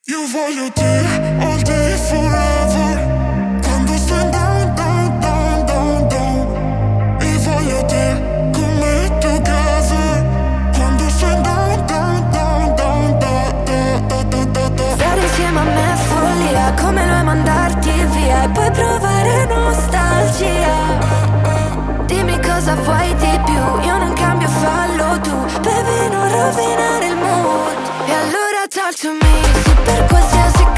Io voglio te all day forever. Quando sto down, down, down, down, down. E voglio te come together. Quando sto down, down, down, down, down, down, down, down, down. Stare insieme a me è follia, come noi mandarti via e poi provare nostalgia. Dimmi cosa vuoi di più, io non cambio, fallo tu. Baby, non rovinare il mood. E allora talk to me, sì, per qualsiasi